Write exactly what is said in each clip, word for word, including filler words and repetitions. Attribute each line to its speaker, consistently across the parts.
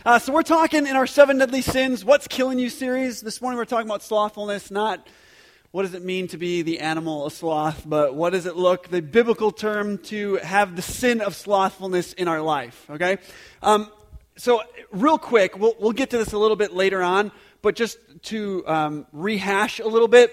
Speaker 1: Uh, so we're talking in our Seven Deadly Sins, What's Killing You series. This morning we're talking about slothfulness, not what does it mean to be the animal a sloth, but what does it look, the biblical term to have the sin of slothfulness in our life, okay? Um, so real quick, we'll, we'll get to this a little bit later on, but just to um, rehash a little bit,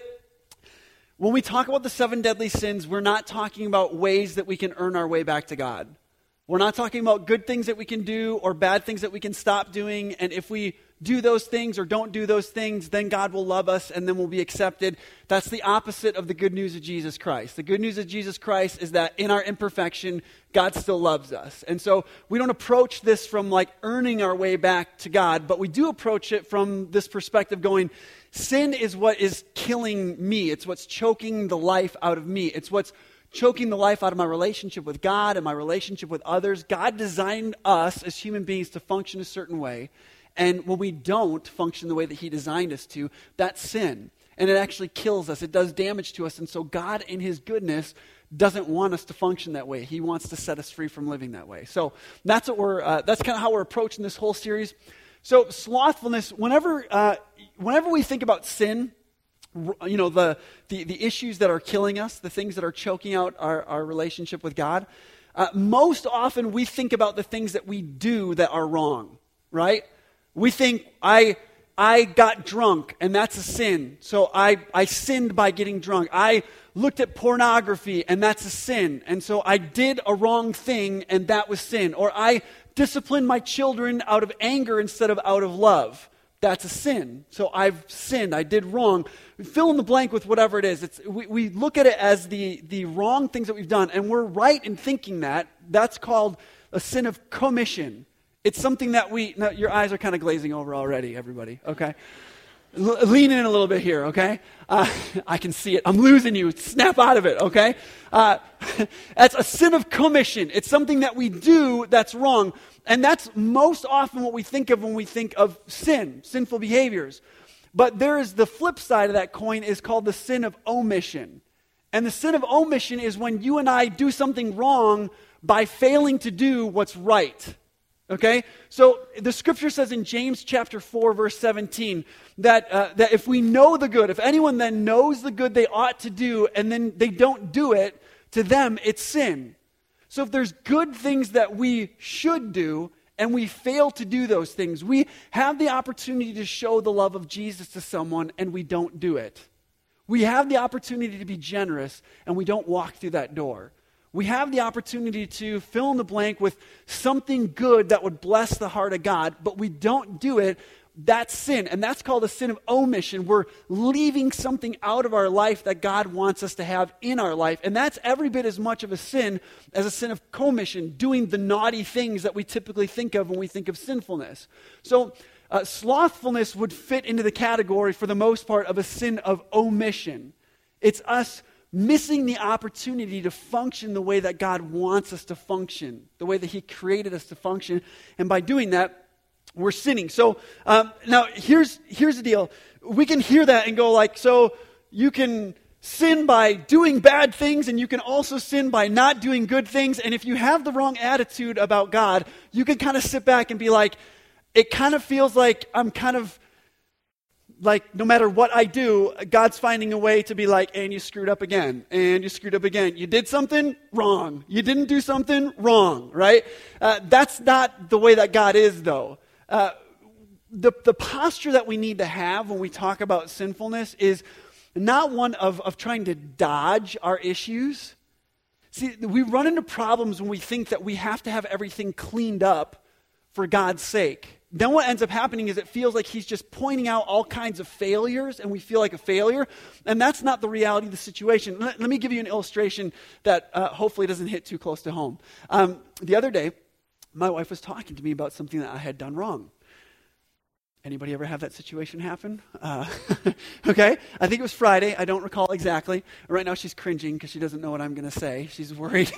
Speaker 1: when we talk about the seven deadly sins, we're not talking about ways that we can earn our way back to God. We're not talking about good things that we can do or bad things that we can stop doing. And if we do those things or don't do those things, then God will love us and then we'll be accepted. That's the opposite of the good news of Jesus Christ. The good news of Jesus Christ is that in our imperfection, God still loves us. And so we don't approach this from like earning our way back to God, but we do approach it from this perspective going, sin is what is killing me. It's what's choking the life out of me. It's what's choking the life out of my relationship with God and my relationship with others. God designed us as human beings to function a certain way. And when we don't function the way that he designed us to, that's sin. And it actually kills us. It does damage to us. And so God, in his goodness, doesn't want us to function that way. He wants to set us free from living that way. So that's what we're. Uh, that's kind of how we're approaching this whole series. So slothfulness. Whenever, uh, whenever we think about sin, you know, the, the the issues that are killing us, the things that are choking out our, our relationship with God, uh, most often we think about the things that we do that are wrong, right? We think, I I got drunk, and that's a sin, so I, I sinned by getting drunk. I looked at pornography, and that's a sin, and so I did a wrong thing, and that was sin. Or I disciplined my children out of anger instead of out of love. That's a sin. So I've sinned. I did wrong. Fill in the blank with whatever it is. It's, we, we look at it as the, the wrong things that we've done, and we're right in thinking that. That's called a sin of commission. It's something that we, now your eyes are kind of glazing over already, everybody, okay? L- lean in a little bit here, okay? Uh, I can see it. I'm losing you. Snap out of it, okay? Uh, that's a sin of commission. It's something that we do that's wrong. And that's most often what we think of when we think of sin, sinful behaviors. But there is the flip side of that coin is called the sin of omission. And the sin of omission is when you and I do something wrong by failing to do what's right. Okay? So the scripture says in James chapter four, verse seventeen, that, uh, that if we know the good, if anyone then knows the good they ought to do, and then they don't do it, to them it's sin. So if there's good things that we should do, and we fail to do those things, we have the opportunity to show the love of Jesus to someone, and we don't do it. We have the opportunity to be generous, and we don't walk through that door. We have the opportunity to fill in the blank with something good that would bless the heart of God, but we don't do it. That's sin, and that's called a sin of omission. We're leaving something out of our life that God wants us to have in our life, and that's every bit as much of a sin as a sin of commission, doing the naughty things that we typically think of when we think of sinfulness. So uh, slothfulness would fit into the category, for the most part, of a sin of omission. It's us missing the opportunity to function the way that God wants us to function, the way that he created us to function, and by doing that, we're sinning. So um, now here's here's the deal. We can hear that and go like, so you can sin by doing bad things and you can also sin by not doing good things. And if you have the wrong attitude about God, you can kind of sit back and be like, it kind of feels like I'm kind of like no matter what I do, God's finding a way to be like, and you screwed up again, and you screwed up again. You did something wrong. You didn't do something wrong, right? Uh, that's not the way that God is, though. Uh, the, the posture that we need to have when we talk about sinfulness is not one of, of trying to dodge our issues. See, we run into problems when we think that we have to have everything cleaned up for God's sake. Then what ends up happening is it feels like he's just pointing out all kinds of failures and we feel like a failure. And that's not the reality of the situation. Let, let me give you an illustration that uh, hopefully doesn't hit too close to home. Um, the other day, my wife was talking to me about something that I had done wrong. Anybody ever have that situation happen? Uh, okay, I think it was Friday. I don't recall exactly. Right now she's cringing because she doesn't know what I'm going to say. She's worried.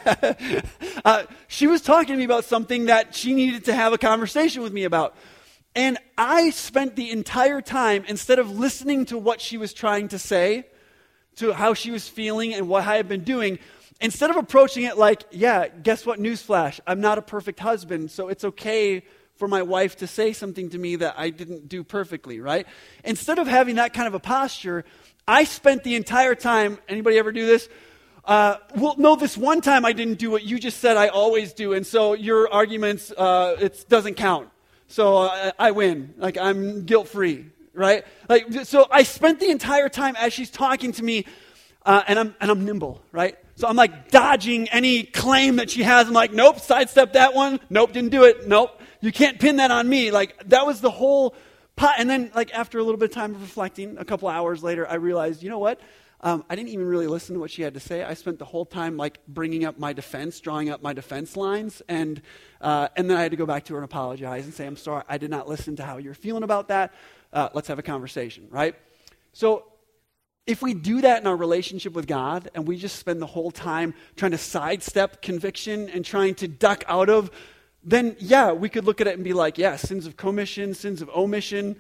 Speaker 1: uh, she was talking to me about something that she needed to have a conversation with me about. And I spent the entire time, instead of listening to what she was trying to say, to how she was feeling and what I had been doing, instead of approaching it like, yeah, guess what, newsflash, I'm not a perfect husband, so it's okay for my wife to say something to me that I didn't do perfectly, right? Instead of having that kind of a posture, I spent the entire time, anybody ever do this? Uh, well, no, this one time I didn't do what you just said I always do, and so your arguments, uh, it doesn't count. So uh, I win. Like, I'm guilt-free, right? Like, so I spent the entire time as she's talking to me, uh, and I'm and I'm nimble, right? So I'm like dodging any claim that she has. I'm like, nope, sidestep that one. Nope, didn't do it. Nope, you can't pin that on me. Like, that was the whole pot. And then, like, after a little bit of time of reflecting, a couple hours later, I realized, you know what? Um, I didn't even really listen to what she had to say. I spent the whole time, like, bringing up my defense, drawing up my defense lines, and uh, and then I had to go back to her and apologize and say, I'm sorry, I did not listen to how you're feeling about that. Uh, let's have a conversation, right? So if we do that in our relationship with God, and we just spend the whole time trying to sidestep conviction and trying to duck out of, then, yeah, we could look at it and be like, yeah, sins of commission, sins of omission,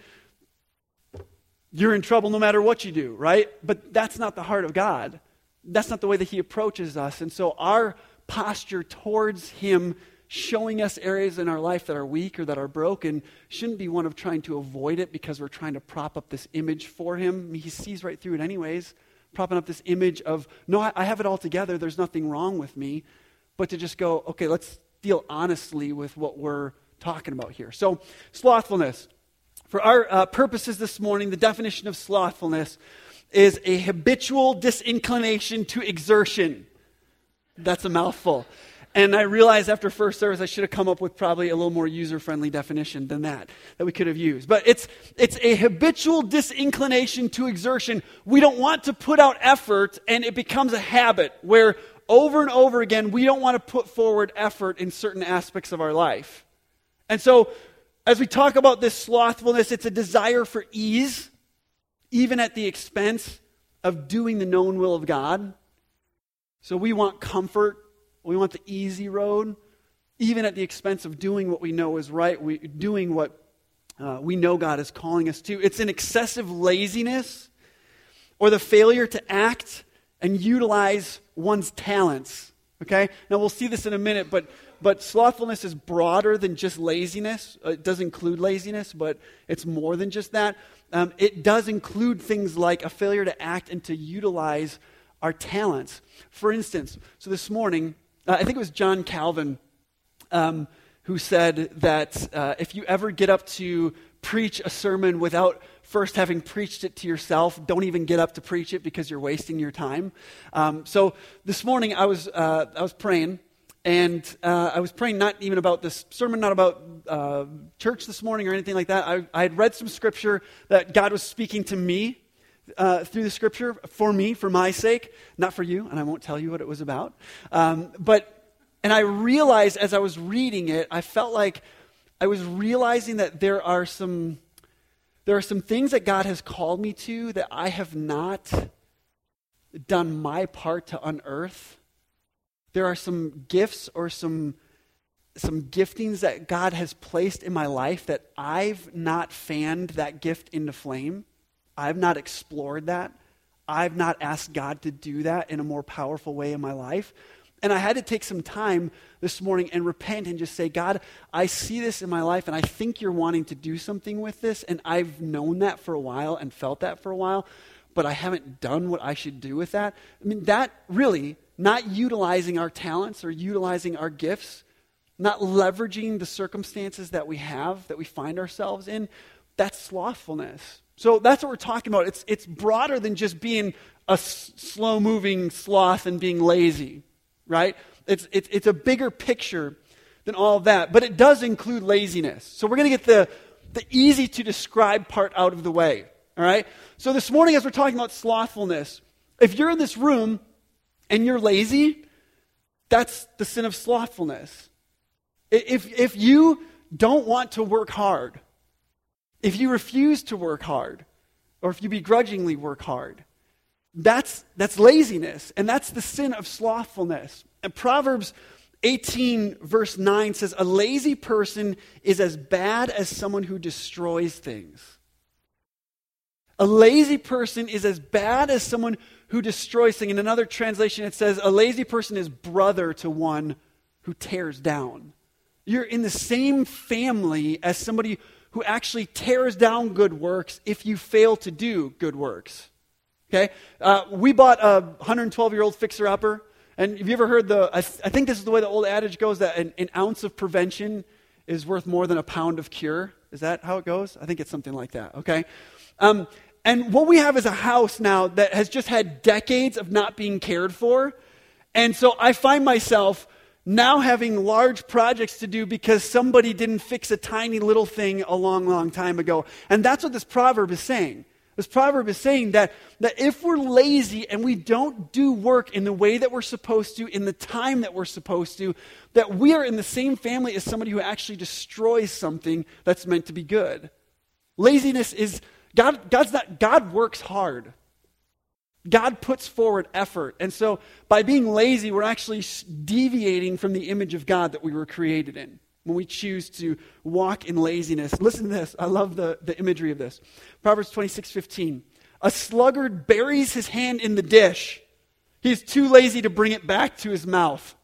Speaker 1: you're in trouble no matter what you do, right? But that's not the heart of God. That's not the way that he approaches us. And so our posture towards him, showing us areas in our life that are weak or that are broken, shouldn't be one of trying to avoid it because we're trying to prop up this image for him. I mean, he sees right through it anyways, propping up this image of, no, I, I have it all together. There's nothing wrong with me. But to just go, okay, let's deal honestly with what we're talking about here. So slothfulness. For our uh, purposes this morning, the definition of slothfulness is a habitual disinclination to exertion. That's a mouthful. And I realized after first service I should have come up with probably a little more user-friendly definition than that, that we could have used. But it's it's a habitual disinclination to exertion. We don't want to put out effort, and it becomes a habit where over and over again we don't want to put forward effort in certain aspects of our life. And so as we talk about this slothfulness, it's a desire for ease, even at the expense of doing the known will of God. So we want comfort. We want the easy road, even at the expense of doing what we know is right, we, doing what uh, we know God is calling us to. It's an excessive laziness or the failure to act and utilize one's talents. Okay? Now we'll see this in a minute, but but slothfulness is broader than just laziness. It does include laziness, but it's more than just that. Um, it does include things like a failure to act and to utilize our talents. For instance, so this morning, uh, I think it was John Calvin um, who said that uh, if you ever get up to preach a sermon without first having preached it to yourself, don't even get up to preach it because you're wasting your time. Um, so this morning I was uh, I was praying, and uh, I was praying not even about this sermon, not about uh, church this morning or anything like that. I, I had read some scripture that God was speaking to me uh, through the scripture for me, for my sake, not for you, and I won't tell you what it was about. Um, but and I realized as I was reading it, I felt like I was realizing that there are some there are some things that God has called me to that I have not done my part to unearth. There are some gifts or some some giftings that God has placed in my life that I've not fanned that gift into flame. I've not explored that. I've not asked God to do that in a more powerful way in my life. And I had to take some time this morning and repent and just say, God, I see this in my life and I think you're wanting to do something with this, and I've known that for a while and felt that for a while, but I haven't done what I should do with that. I mean, that really, not utilizing our talents or utilizing our gifts, not leveraging the circumstances that we have, that we find ourselves in, that's slothfulness. So that's what we're talking about. It's it's broader than just being a s- slow-moving sloth and being lazy, right? It's, it's it's a bigger picture than all of that, but it does include laziness. So we're going to get the, the easy-to-describe part out of the way, all right? So this morning as we're talking about slothfulness, if you're in this room and you're lazy, that's the sin of slothfulness. If if you don't want to work hard, if you refuse to work hard, or if you begrudgingly work hard, that's that's laziness, and that's the sin of slothfulness. And Proverbs eighteen verse nine says, a lazy person is as bad as someone who destroys things. A lazy person is as bad as someone who destroys things. In another translation it says, a lazy person is brother to one who tears down. You're in the same family as somebody who actually tears down good works if you fail to do good works. Okay? Uh, we bought a one hundred twelve-year-old fixer-upper. And have you ever heard the, I, th- I think this is the way the old adage goes, that an, an ounce of prevention is worth more than a pound of cure. Is that how it goes? I think it's something like that, okay? Um, and what we have is a house now that has just had decades of not being cared for. And so I find myself now having large projects to do because somebody didn't fix a tiny little thing a long, long time ago. And that's what this proverb is saying. This proverb is saying that, that if we're lazy and we don't do work in the way that we're supposed to, in the time that we're supposed to, that we are in the same family as somebody who actually destroys something that's meant to be good. Laziness is, God, God's not, God works hard. God puts forward effort. And so by being lazy, we're actually deviating from the image of God that we were created in. When we choose to walk in laziness. Listen to this. I love the, the imagery of this. Proverbs twenty-six fifteen. A sluggard buries his hand in the dish. He's too lazy to bring it back to his mouth.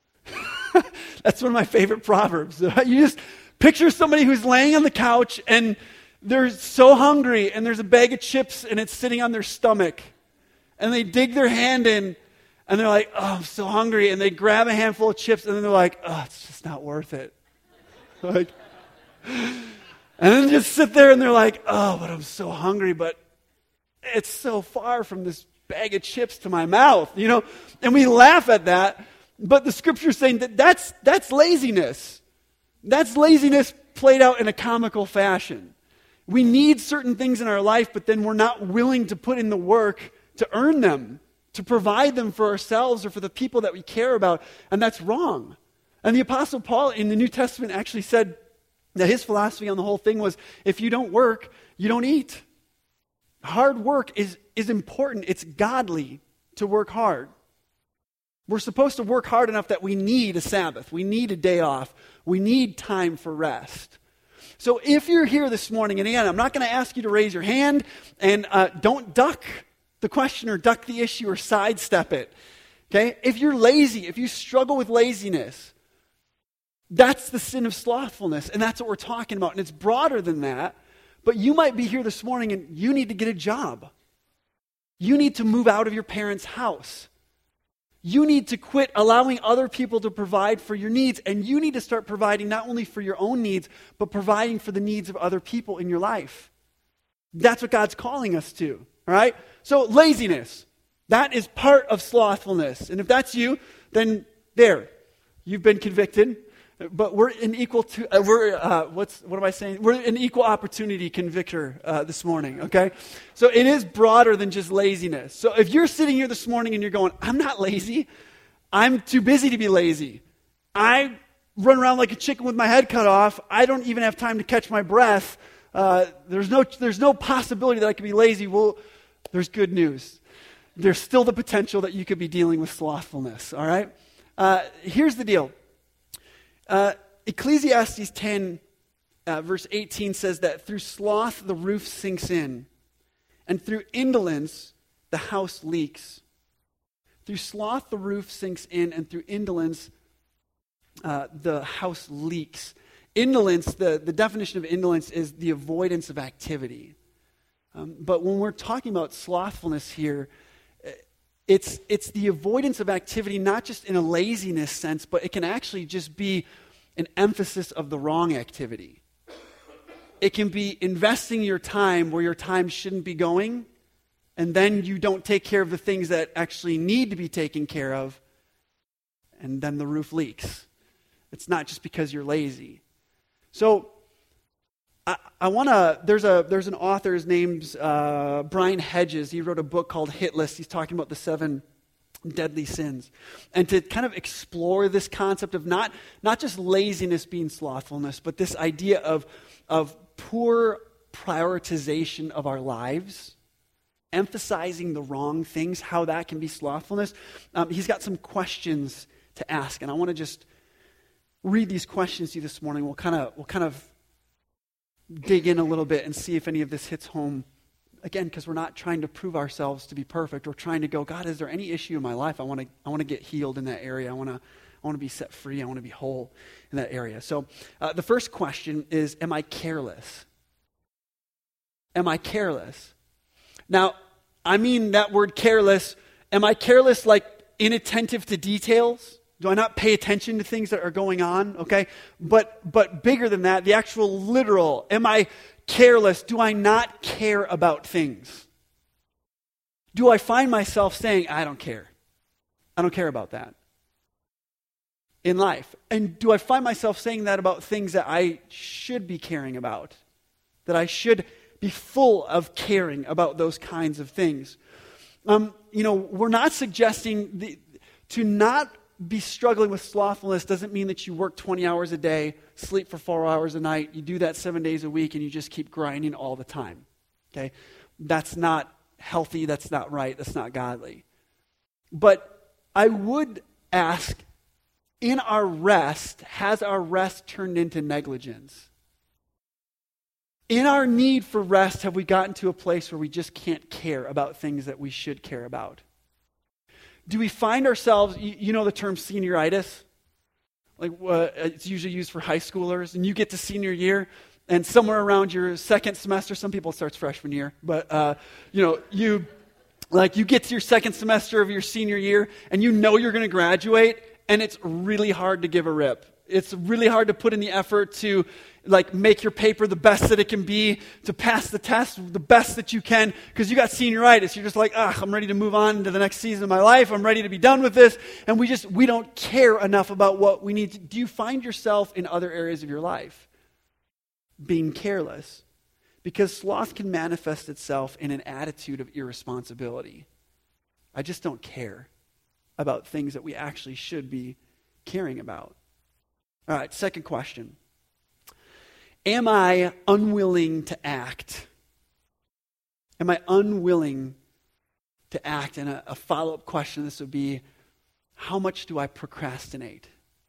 Speaker 1: That's one of my favorite proverbs. You just picture somebody who's laying on the couch and they're so hungry and there's a bag of chips and it's sitting on their stomach. And they dig their hand in and they're like, oh, I'm so hungry. And they grab a handful of chips and then they're like, oh, it's just not worth it. Like, and then just sit there and they're like, oh, but I'm so hungry, but it's so far from this bag of chips to my mouth, you know? And we laugh at that, but the scripture's saying that that's, that's laziness. That's laziness played out in a comical fashion. We need certain things in our life, but then we're not willing to put in the work to earn them, to provide them for ourselves or for the people that we care about, and that's wrong. And the Apostle Paul in the New Testament actually said that his philosophy on the whole thing was, if you don't work, you don't eat. Hard work is, is important. It's godly to work hard. We're supposed to work hard enough that we need a Sabbath. We need a day off. We need time for rest. So if you're here this morning, and again, I'm not going to ask you to raise your hand, and uh, don't duck the question or duck the issue or sidestep it. Okay? If you're lazy, if you struggle with laziness, that's the sin of slothfulness, and that's what we're talking about. And it's broader than that, but you might be here this morning and you need to get a job. You need to move out of your parents' house. You need to quit allowing other people to provide for your needs, and you need to start providing not only for your own needs, but providing for the needs of other people in your life. That's what God's calling us to, all right? So laziness, that is part of slothfulness. And if that's you, then there, you've been convicted. But we're an equal to uh, we're uh, what's what am I saying? We're an equal opportunity convictor uh, this morning. Okay, so it is broader than just laziness. So if you're sitting here this morning and you're going, I'm not lazy, I'm too busy to be lazy. I run around like a chicken with my head cut off. I don't even have time to catch my breath. Uh, there's no there's no possibility that I could be lazy. Well, there's good news. There's still the potential that you could be dealing with slothfulness. All right. Uh, here's the deal. Uh, Ecclesiastes ten, uh, verse eighteen says that through sloth the roof sinks in, and through indolence the house leaks. Through sloth the roof sinks in, and through indolence uh, the house leaks. Indolence, the, the definition of indolence is the avoidance of activity. Um, but when we're talking about slothfulness here, It's it's the avoidance of activity, not just in a laziness sense, but it can actually just be an emphasis of the wrong activity. It can be investing your time where your time shouldn't be going, and then you don't take care of the things that actually need to be taken care of, and then the roof leaks. It's not just because you're lazy. So I, I want to, there's a there's an author, his name's uh, Brian Hedges. He wrote a book called Hit List. He's talking about the seven deadly sins. And to kind of explore this concept of not, not just laziness being slothfulness, but this idea of, of poor prioritization of our lives, emphasizing the wrong things, how that can be slothfulness. Um, he's got some questions to ask, and I want to just read these questions to you this morning. We'll kind of we'll kind of dig in a little bit and see if any of this hits home. Again, because we're not trying to prove ourselves to be perfect. We're trying to go, God, is there any issue in my life? I want to I want to get healed in that area. I want to I want to be set free. I want to be whole in that area. So uh, the first question is, am I careless? Am I careless? Now, I mean that word careless. Am I careless like inattentive to details? Do I not pay attention to things that are going on? Okay. But but bigger than that, the actual literal, am I careless? Do I not care about things? Do I find myself saying, I don't care. I don't care about that in life? And do I find myself saying that about things that I should be caring about? That I should be full of caring about those kinds of things? Um, you know, we're not suggesting the, to not be struggling with slothfulness doesn't mean that you work twenty hours a day, sleep for four hours a night, you do that seven days a week, and you just keep grinding all the time. Okay? That's not healthy, that's not right, that's not godly. But I would ask, in our rest, has our rest turned into negligence? In our need for rest, have we gotten to a place where we just can't care about things that we should care about? Do we find ourselves, you, you know the term senioritis? Like uh, it's usually used for high schoolers, and you get to senior year, and somewhere around your second semester, some people it starts freshman year, but uh, you know, you like you get to your second semester of your senior year, and you know you're going to graduate, and it's really hard to give a rip. It's really hard to put in the effort to like make your paper the best that it can be, to pass the test the best that you can, because you got senioritis. You're just like, ah, I'm ready to move on to the next season of my life. I'm ready to be done with this. And we just, we don't care enough about what we need to. Do you find yourself in other areas of your life being careless? Because sloth can manifest itself in an attitude of irresponsibility. I just don't care about things that we actually should be caring about. All right, second question. Am I unwilling to act? Am I unwilling to act? And a, a follow-up question, this would be, how much do I procrastinate?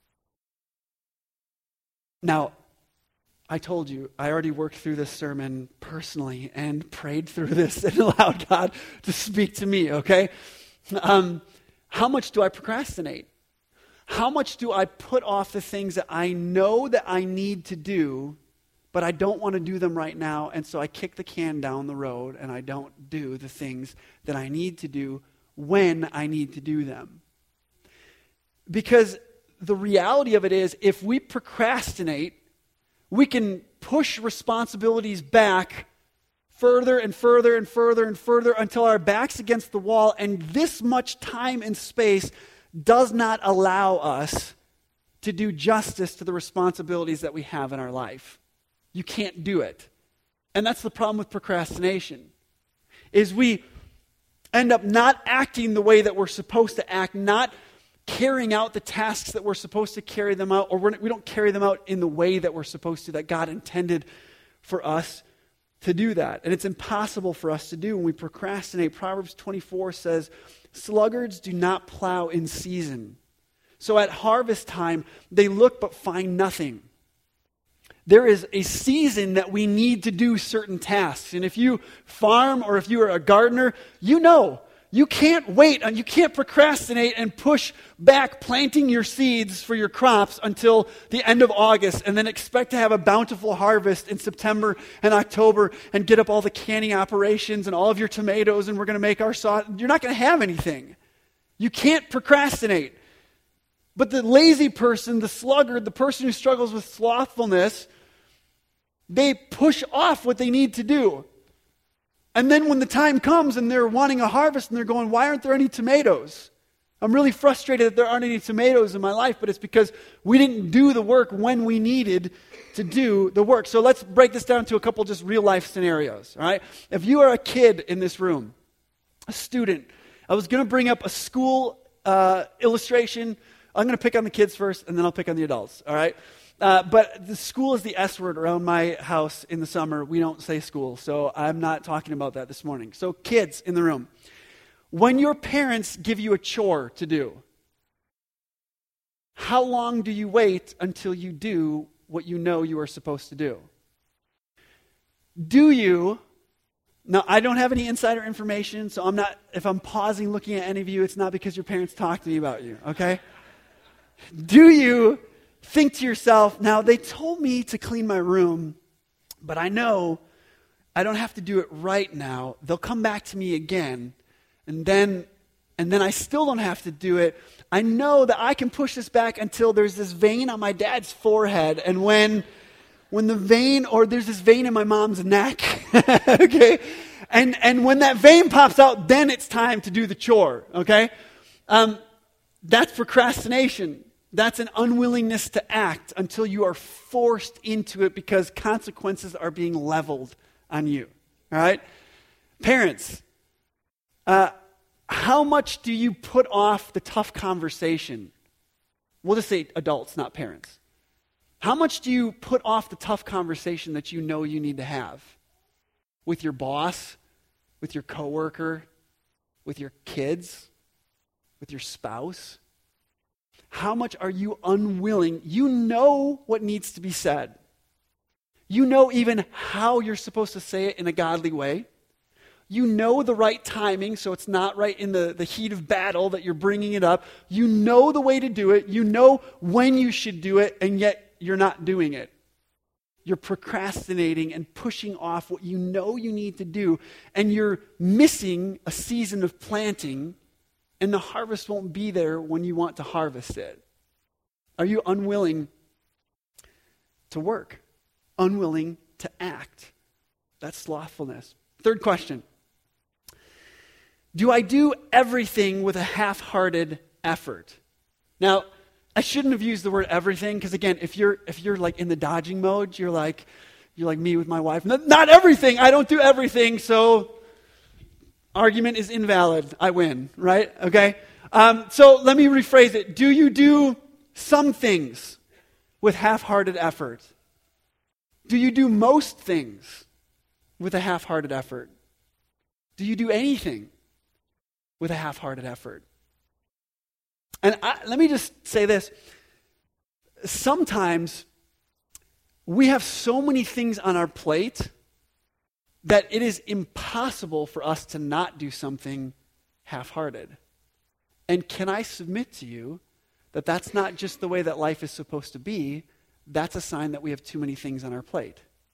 Speaker 1: Now, I told you, I already worked through this sermon personally and prayed through this and allowed God to speak to me, okay? Um, how much do I procrastinate? How much do I put off the things that I know that I need to do, but I don't want to do them right now, and so I kick the can down the road and I don't do the things that I need to do when I need to do them? Because the reality of it is, if we procrastinate, we can push responsibilities back further and further and further and further until our back's against the wall, and this much time and space does not allow us to do justice to the responsibilities that we have in our life. You can't do it. And that's the problem with procrastination, is we end up not acting the way that we're supposed to act, not carrying out the tasks that we're supposed to carry them out, or we're, we don't carry them out in the way that we're supposed to, that God intended for us to do that. And it's impossible for us to do when we procrastinate. Proverbs twenty-four says, sluggards do not plow in season. So at harvest time, they look but find nothing. There is a season that we need to do certain tasks. And if you farm or if you are a gardener, you know you can't wait and you can't procrastinate and push back planting your seeds for your crops until the end of August and then expect to have a bountiful harvest in September and October and get up all the canning operations and all of your tomatoes and we're going to make our sauce. You're not going to have anything. You can't procrastinate. But the lazy person, the sluggard, the person who struggles with slothfulness, they push off what they need to do. And then when the time comes and they're wanting a harvest and they're going, why aren't there any tomatoes? I'm really frustrated that there aren't any tomatoes in my life, but it's because we didn't do the work when we needed to do the work. So let's break this down to a couple just real life scenarios, all right? If you are a kid in this room, a student, I was going to bring up a school uh, illustration. I'm going to pick on the kids first, and then I'll pick on the adults, all right? Uh, but the school is the S word around my house in the summer. We don't say school, so I'm not talking about that this morning. So kids in the room, when your parents give you a chore to do, how long do you wait until you do what you know you are supposed to do? Do you, now I don't have any insider information, so I'm not, if I'm pausing looking at any of you, it's not because your parents talked to me about you, okay? Do you think to yourself, now they told me to clean my room, but I know I don't have to do it right now. They'll come back to me again, and then and then I still don't have to do it. I know that I can push this back until there's this vein on my dad's forehead, and when when the vein, or there's this vein in my mom's neck, okay? And and when that vein pops out, then it's time to do the chore, okay? Um, that's procrastination. That's an unwillingness to act until you are forced into it because consequences are being leveled on you, all right? Parents, uh, how much do you put off the tough conversation? We'll just say adults, not parents. How much do you put off the tough conversation that you know you need to have with your boss, with your coworker, with your kids, with your spouse? How much are you unwilling? You know what needs to be said. You know even how you're supposed to say it in a godly way. You know the right timing, so it's not right in the, the heat of battle that you're bringing it up. You know the way to do it. You know when you should do it, and yet you're not doing it. You're procrastinating and pushing off what you know you need to do, and you're missing a season of planting, and the harvest won't be there when you want to harvest it. Are you unwilling to work? Unwilling to act? That's slothfulness. Third question. Do I do everything with a half-hearted effort? Now, I shouldn't have used the word everything because, again, if you're if you're like in the dodging mode, you're like you're like me with my wife. Not, not everything. I don't do everything, so argument is invalid. I win, right? Okay? Um, so let me rephrase it. Do you do some things with half-hearted effort? Do you do most things with a half-hearted effort? Do you do anything with a half-hearted effort? And I, let me just say this. Sometimes we have so many things on our plate that it is impossible for us to not do something half-hearted. And can I submit to you that that's not just the way that life is supposed to be? That's a sign that we have too many things on our plate.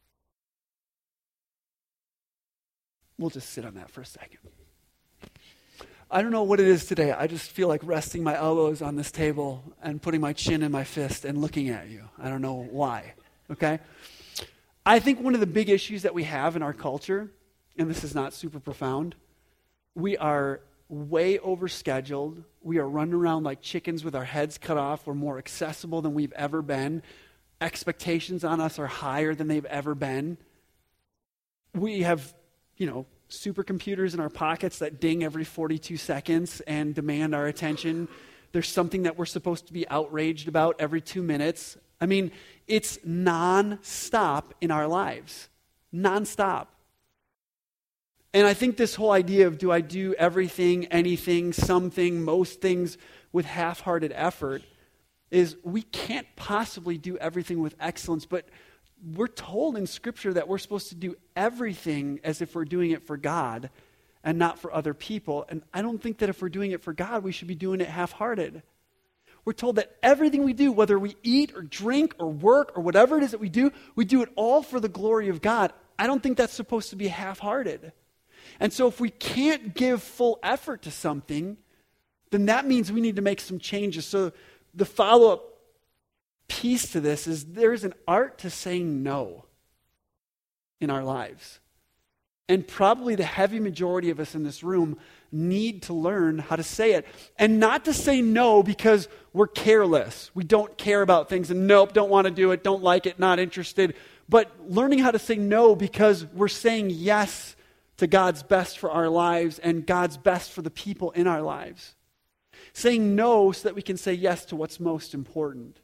Speaker 1: We'll just sit on that for a second. I don't know what it is today. I just feel like resting my elbows on this table and putting my chin in my fist and looking at you. I don't know why, okay? I think one of the big issues that we have in our culture, and this is not super profound, we are way overscheduled. We are running around like chickens with our heads cut off. We're more accessible than we've ever been. Expectations on us are higher than they've ever been. We have, you know, supercomputers in our pockets that ding every forty-two seconds and demand our attention. There's something that we're supposed to be outraged about every two minutes. I mean, it's non-stop in our lives. Non-stop. And I think this whole idea of do I do everything, anything, something, most things with half-hearted effort is we can't possibly do everything with excellence, but we're told in Scripture that we're supposed to do everything as if we're doing it for God and not for other people. And I don't think that if we're doing it for God, we should be doing it half-hearted. We're told that everything we do, whether we eat or drink or work or whatever it is that we do, we do it all for the glory of God. I don't think that's supposed to be half-hearted. And so if we can't give full effort to something, then that means we need to make some changes. So the follow-up piece to this is there's an art to saying no in our lives. And probably the heavy majority of us in this room need to learn how to say it. And not to say no because we're careless. We don't care about things and nope, don't want to do it, don't like it, not interested. But learning how to say no because we're saying yes to God's best for our lives and God's best for the people in our lives. Saying no so that we can say yes to what's most important.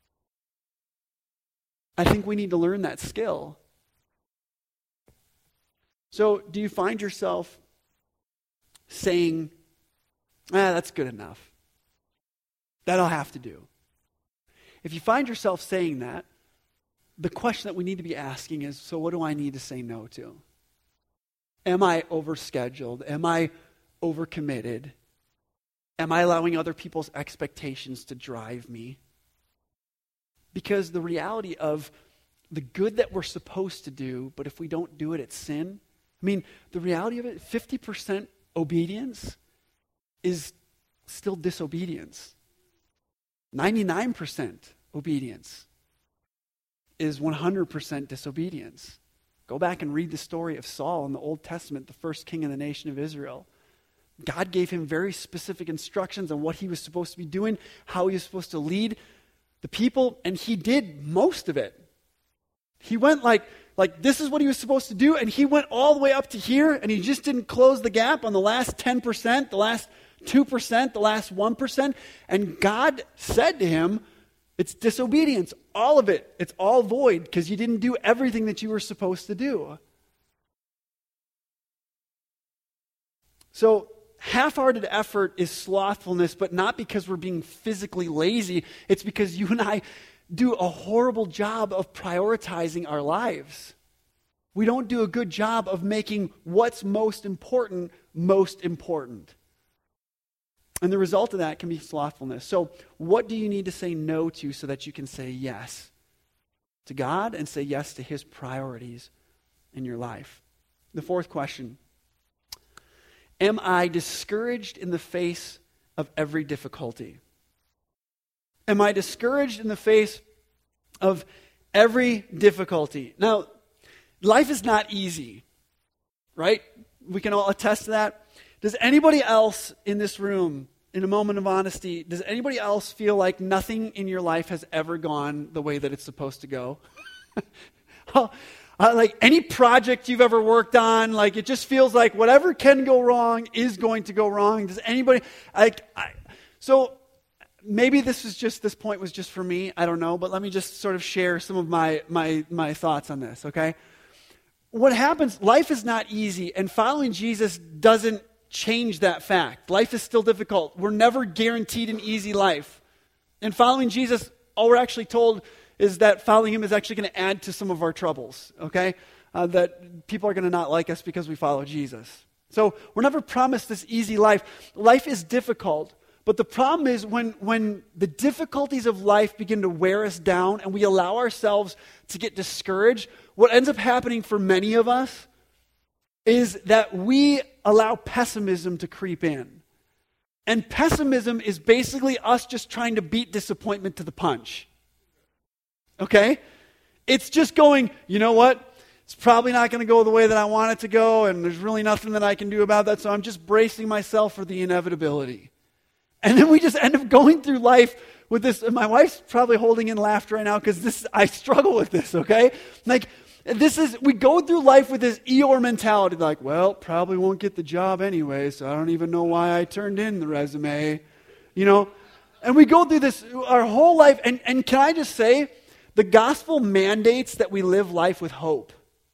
Speaker 1: I think we need to learn that skill. So, do you find yourself saying, ah, that's good enough. That'll have to do. If you find yourself saying that, the question that we need to be asking is, so what do I need to say no to? Am I overscheduled? Am I overcommitted? Am I allowing other people's expectations to drive me? Because the reality of the good that we're supposed to do, but if we don't do it, it's sin. I mean, the reality of it, fifty percent obedience is still disobedience. ninety-nine percent obedience is one hundred percent disobedience. Go back and read the story of Saul in the Old Testament, the first king of the nation of Israel. God gave him very specific instructions on what he was supposed to be doing, how he was supposed to lead the people, and he did most of it. He went like, like this is what he was supposed to do, and he went all the way up to here, and he just didn't close the gap on the last ten percent, the last two percent, the last one percent, and God said to him, it's disobedience, all of it. It's all void because you didn't do everything that you were supposed to do. So half-hearted effort is slothfulness, but not because we're being physically lazy. It's because you and I do a horrible job of prioritizing our lives. We don't do a good job of making what's most important most important. And the result of that can be slothfulness. So what do you need to say no to so that you can say yes to God and say yes to his priorities in your life? The fourth question: am I discouraged in the face of every difficulty? Am I discouraged in the face of every difficulty? Now, life is not easy, right? We can all attest to that. Does anybody else in this room, in a moment of honesty, does anybody else feel like nothing in your life has ever gone the way that it's supposed to go? uh, like any project you've ever worked on, like it just feels like whatever can go wrong is going to go wrong. Does anybody, like, I, so maybe this is just, this point was just for me, I don't know, but let me just sort of share some of my my my thoughts on this, okay? What happens, life is not easy, and following Jesus doesn't change that fact. Life is still difficult. We're never guaranteed an easy life. And following Jesus, all we're actually told is that following him is actually going to add to some of our troubles, okay? Uh, that people are going to not like us because we follow Jesus. So we're never promised this easy life. Life is difficult. But the problem is when, when the difficulties of life begin to wear us down and we allow ourselves to get discouraged, what ends up happening for many of us is that we allow pessimism to creep in. And pessimism is basically us just trying to beat disappointment to the punch. Okay? It's just going, you know what? It's probably not going to go the way that I want it to go, and there's really nothing that I can do about that, so I'm just bracing myself for the inevitability. And then we just end up going through life with this. And my wife's probably holding in laughter right now because this I struggle with this, okay? Like, this is, we go through life with this Eeyore mentality, like, well, probably won't get the job anyway, so I don't even know why I turned in the resume, you know? And we go through this our whole life, and, and can I just say, the gospel mandates that we live life with hope.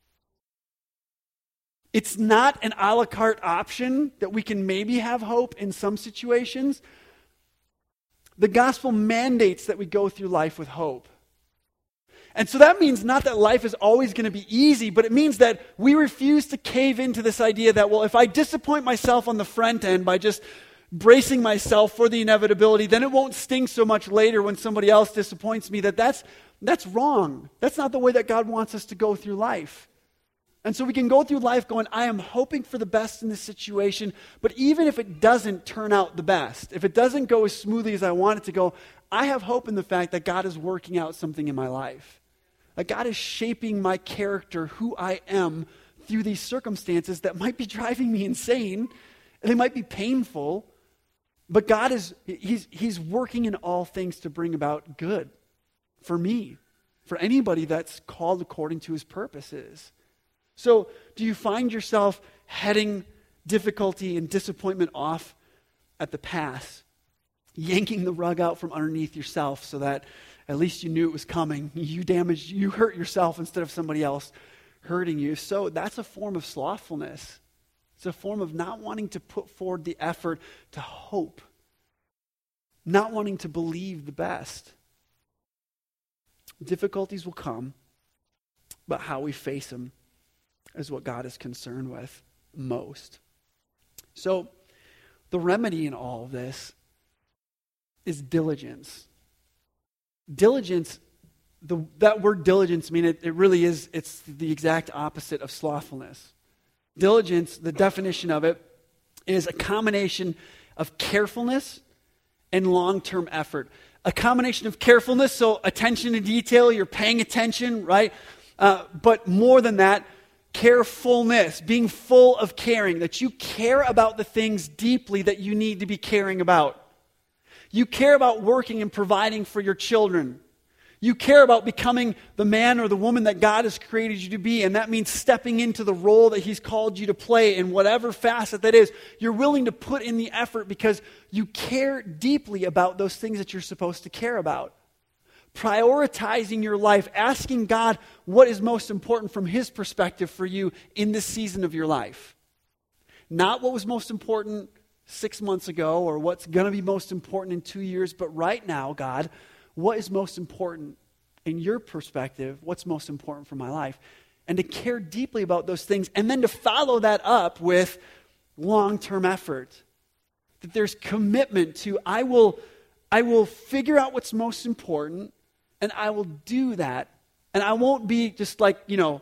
Speaker 1: It's not an a la carte option that we can maybe have hope in some situations. The gospel mandates that we go through life with hope. And so that means not that life is always going to be easy, but it means that we refuse to cave into this idea that, well, if I disappoint myself on the front end by just bracing myself for the inevitability, then it won't sting so much later when somebody else disappoints me. That that's, that's wrong. That's not the way that God wants us to go through life. And so we can go through life going, I am hoping for the best in this situation, but even if it doesn't turn out the best, if it doesn't go as smoothly as I want it to go, I have hope in the fact that God is working out something in my life. That God is shaping my character, who I am, through these circumstances that might be driving me insane, and they might be painful, but God is, he's, he's working in all things to bring about good for me, for anybody that's called according to his purposes. So do you find yourself heading difficulty and disappointment off at the pass, yanking the rug out from underneath yourself so that at least you knew it was coming? You damaged, you hurt yourself instead of somebody else hurting you. So that's a form of slothfulness. It's a form of not wanting to put forward the effort to hope, not wanting to believe the best. Difficulties will come, but how we face them is what God is concerned with most. So The remedy in all of this is diligence. Diligence, the, that word diligence, I mean, it, it really is, it's the exact opposite of slothfulness. Diligence, the definition of it, is a combination of carefulness and long-term effort. A combination of carefulness, so attention to detail, you're paying attention, right? Uh, but more than that, carefulness, being full of caring, that you care about the things deeply that you need to be caring about. You care about working and providing for your children. You care about becoming the man or the woman that God has created you to be, and that means stepping into the role that He's called you to play in whatever facet that is. You're willing to put in the effort because you care deeply about those things that you're supposed to care about. Prioritizing your life, asking God what is most important from His perspective for you in this season of your life. Not what was most important six months ago or what's going to be most important in two years, but right now, God, what is most important in your perspective? What's most important for my life? And to care deeply about those things, and then to follow that up with long-term effort. That there's commitment to, I will, I will figure out what's most important, and I will do that. And I won't be just like, you know,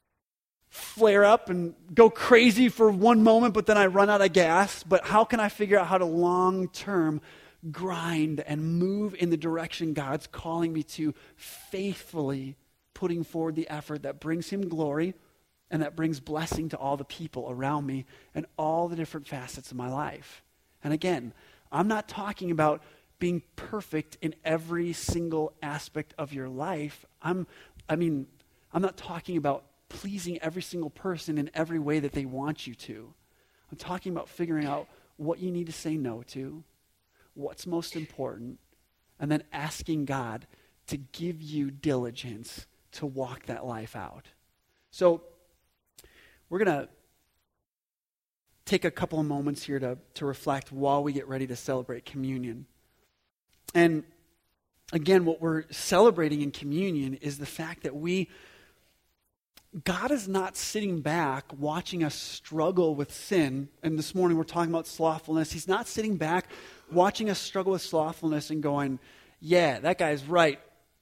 Speaker 1: flare up and go crazy for one moment, but then I run out of gas. But how can I figure out how to long-term grind and move in the direction God's calling me to, faithfully putting forward the effort that brings Him glory and that brings blessing to all the people around me and all the different facets of my life. And again, I'm not talking about being perfect in every single aspect of your life. I'm, I mean, I'm not talking about pleasing every single person in every way that they want you to. I'm talking about figuring out what you need to say no to, what's most important, and then asking God to give you diligence to walk that life out. So we're going to take a couple of moments here to, to reflect while we get ready to celebrate communion. And again, what we're celebrating in communion is the fact that we, God is not sitting back watching us struggle with sin. And this morning we're talking about slothfulness. He's not sitting back watching us struggle with slothfulness and going, yeah, that guy's right.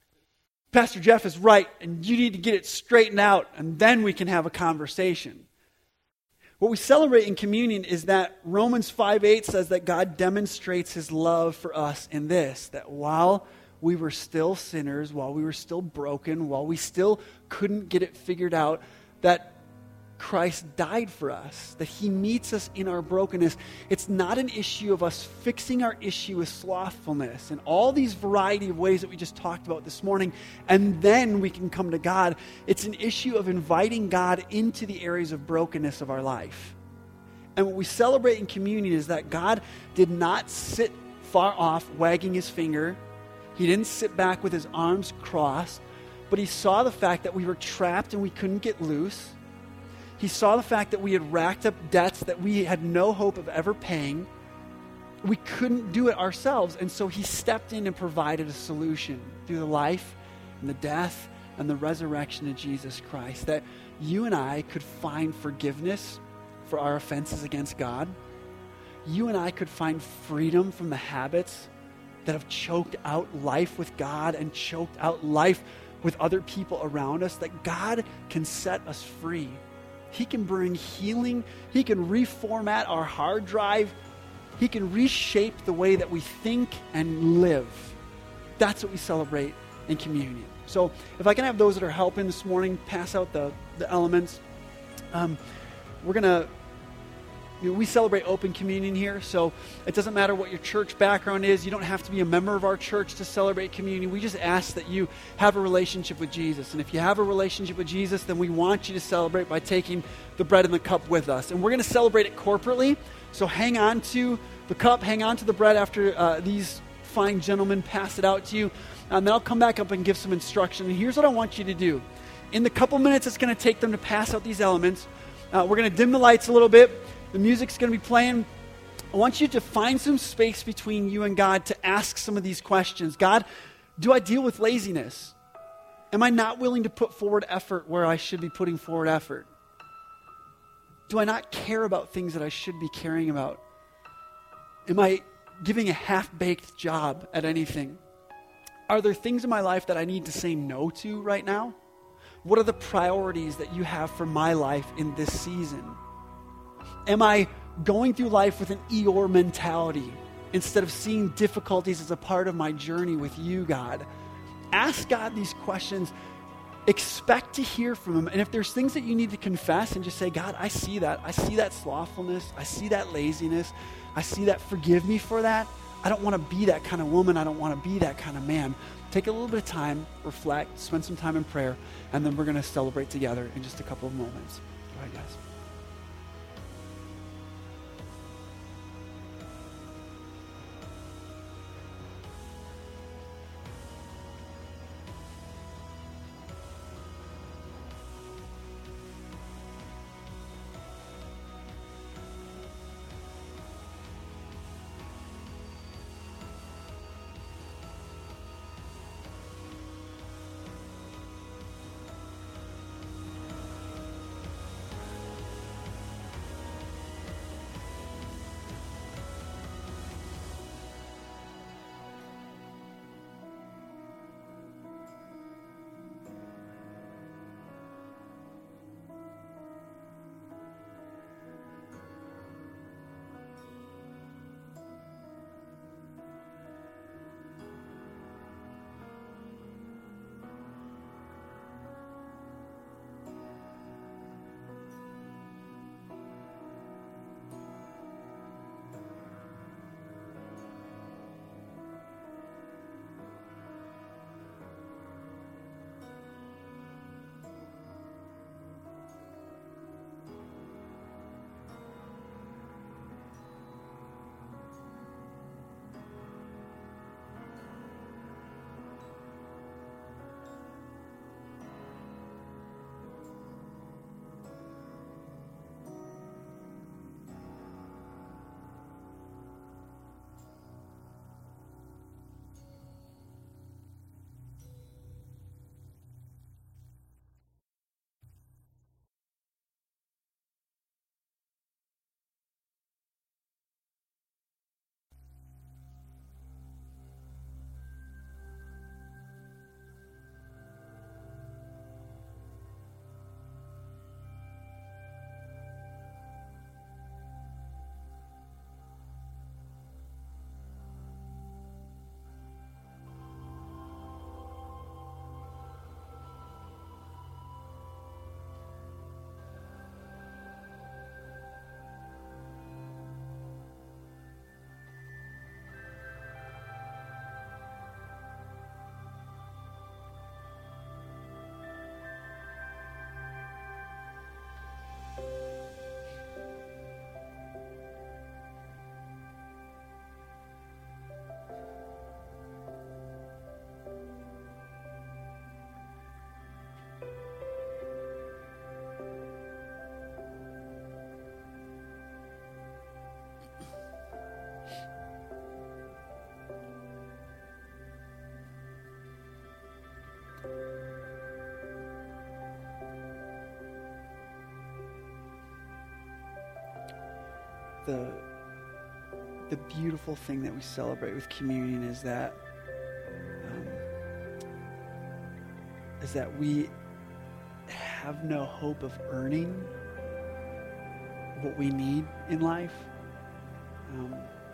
Speaker 1: Pastor Jeff is right, and you need to get it straightened out, and then we can have a conversation. What we celebrate in communion is that Romans five eight says that God demonstrates His love for us in this, that while we were still sinners, while we were still broken, while we still couldn't get it figured out, that Christ died for us, that He meets us in our brokenness. It's not an issue of us fixing our issue with slothfulness and all these variety of ways that we just talked about this morning, and then we can come to God. It's an issue of inviting God into the areas of brokenness of our life. And what we celebrate in communion is that God did not sit far off wagging His finger. He didn't sit back with His arms crossed, but He saw the fact that we were trapped and we couldn't get loose. He saw the fact that we had racked up debts that we had no hope of ever paying. We couldn't do it ourselves, and so He stepped in and provided a solution through the life and the death and the resurrection of Jesus Christ, that you and I could find forgiveness for our offenses against God. You and I could find freedom from the habits that have choked out life with God and choked out life with other people around us, that God can set us free. He can bring healing. He can reformat our hard drive. He can reshape the way that we think and live. That's what we celebrate in communion. So if I can have those that are helping this morning pass out the, the elements. Um, we're going to You know, we celebrate open communion here, so it doesn't matter what your church background is. You don't have to be a member of our church to celebrate communion. We just ask that you have a relationship with Jesus. And if you have a relationship with Jesus, then we want you to celebrate by taking the bread and the cup with us. And we're going to celebrate it corporately, so hang on to the cup, hang on to the bread after uh, these fine gentlemen pass it out to you. And then I'll come back up and give some instruction. And here's what I want you to do. In the couple minutes it's going to take them to pass out these elements, uh, we're going to dim the lights a little bit. The music's going to be playing. I want you to find some space between you and God to ask some of these questions. God, do I deal with laziness? Am I not willing to put forward effort where I should be putting forward effort? Do I not care about things that I should be caring about? Am I giving a half-baked job at anything? Are there things in my life that I need to say no to right now? What are the priorities that you have for my life in this season? Am I going through life with an Eeyore mentality instead of seeing difficulties as a part of my journey with you, God? Ask God these questions. Expect to hear from him. And if there's things that you need to confess and just say, God, I see that. I see that slothfulness. I see that laziness. I see that. Forgive me for that. I don't want to be that kind of woman. I don't want to be that kind of man. Take a little bit of time, reflect, spend some time in prayer, and then we're going to celebrate together in just a couple of moments. Go ahead, guys. The, the beautiful thing that we celebrate with communion is that um, is that we have no hope of earning what we need in life. Um,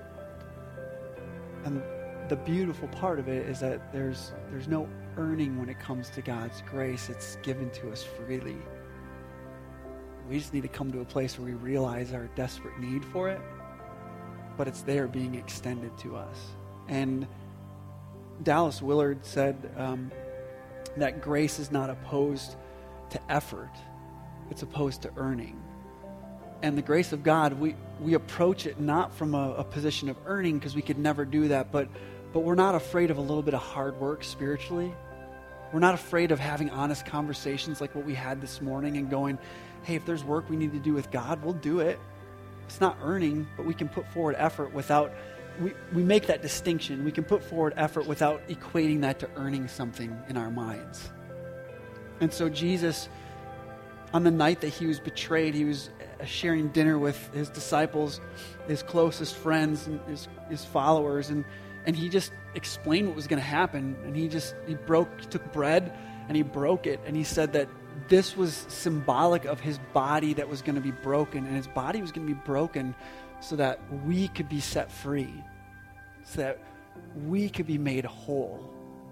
Speaker 1: and the beautiful part of it is that there's there's no earning when it comes to God's grace. It's given to us freely. We just need to come to a place where we realize our desperate need for it, but it's there being extended to us. And Dallas Willard said um, that grace is not opposed to effort. It's opposed to earning. And the grace of God, we, we approach it not from a, a position of earning, because we could never do that, but, but we're not afraid of a little bit of hard work spiritually. We're not afraid of having honest conversations like what we had this morning and going, hey, if there's work we need to do with God, we'll do it. It's not earning, but we can put forward effort without, we, we make that distinction. We can put forward effort without equating that to earning something in our minds. And so Jesus, on the night that he was betrayed, he was sharing dinner with his disciples, his closest friends, and his, his followers, and, and he just explained what was going to happen. And he just, he broke, he took bread, and he broke it, and he said that this was symbolic of his body that was going to be broken, and his body was going to be broken so that we could be set free, so that we could be made whole.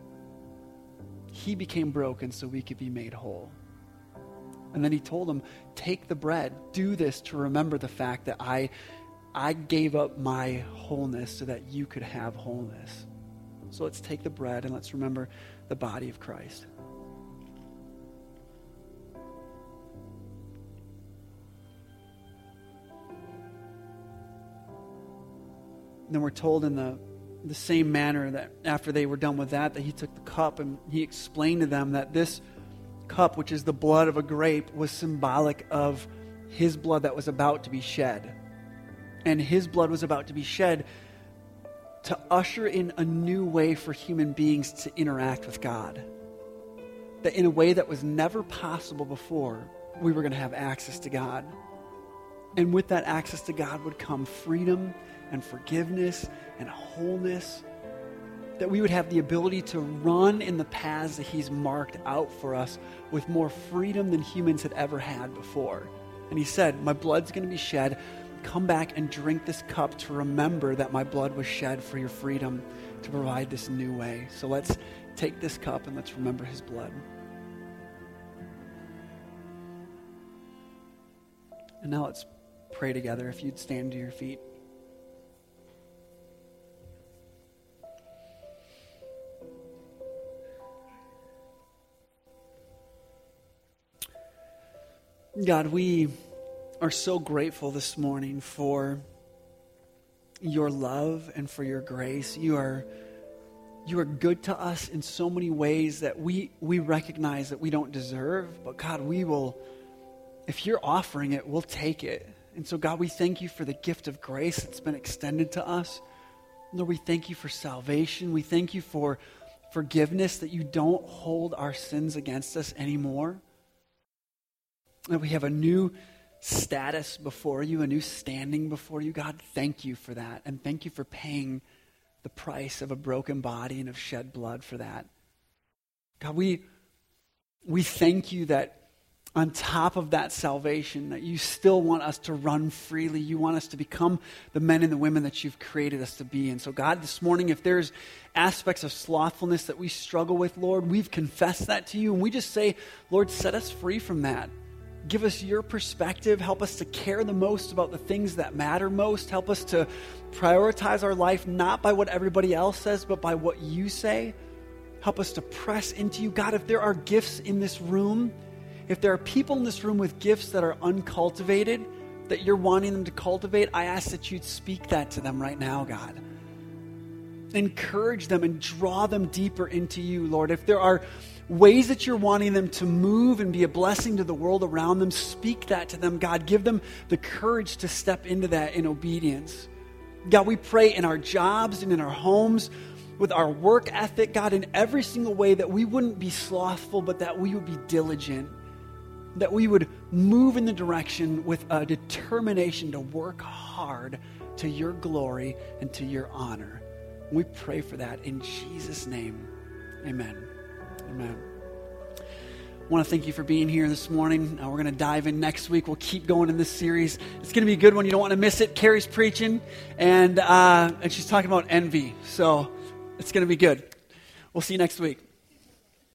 Speaker 1: He became broken so we could be made whole. And then he told them, take the bread, do this to remember the fact that I, I gave up my wholeness so that you could have wholeness. So let's take the bread and let's remember the body of Christ. And then we're told in the, the same manner that after they were done with that, that he took the cup and he explained to them that this cup, which is the blood of a grape, was symbolic of his blood that was about to be shed. And his blood was about to be shed to usher in a new way for human beings to interact with God. That in a way that was never possible before, we were going to have access to God. And with that access to God would come freedom and forgiveness and wholeness, that we would have the ability to run in the paths that he's marked out for us with more freedom than humans had ever had before. And he said, my blood's going to be shed. Come back and drink this cup to remember that my blood was shed for your freedom, to provide this new way. So let's take this cup and let's remember his blood. And now let's pray together. If you'd stand to your feet. God, we are so grateful this morning for your love and for your grace. You are you are good to us in so many ways that we we recognize that we don't deserve. But God, we will, if you're offering it, we'll take it. And so God, we thank you for the gift of grace that's been extended to us. Lord, we thank you for salvation. We thank you for forgiveness, that you don't hold our sins against us anymore. That we have a new status before you, a new standing before you. God, thank you for that. And thank you for paying the price of a broken body and of shed blood for that. God, we, we thank you that on top of that salvation, that you still want us to run freely. You want us to become the men and the women that you've created us to be. And so God, this morning, if there's aspects of slothfulness that we struggle with, Lord, we've confessed that to you. And we just say, Lord, set us free from that. Give us your perspective. Help us to care the most about the things that matter most. Help us to prioritize our life not by what everybody else says, but by what you say. Help us to press into you. God, if there are gifts in this room, if there are people in this room with gifts that are uncultivated, that you're wanting them to cultivate, I ask that you'd speak that to them right now, God. Encourage them and draw them deeper into you, Lord. If there are ways that you're wanting them to move and be a blessing to the world around them, speak that to them, God. Give them the courage to step into that in obedience. God, we pray in our jobs and in our homes, with our work ethic, God, in every single way, that we wouldn't be slothful, but that we would be diligent, that we would move in the direction with a determination to work hard to your glory and to your honor. We pray for that in Jesus' name. Amen. Amen. I want to thank you for being here this morning. Uh, we're going to dive in next week. We'll keep going in this series. It's going to be a good one. You don't want to miss it. Carrie's preaching, and uh, and she's talking about envy. So it's going to be good. We'll see you next week.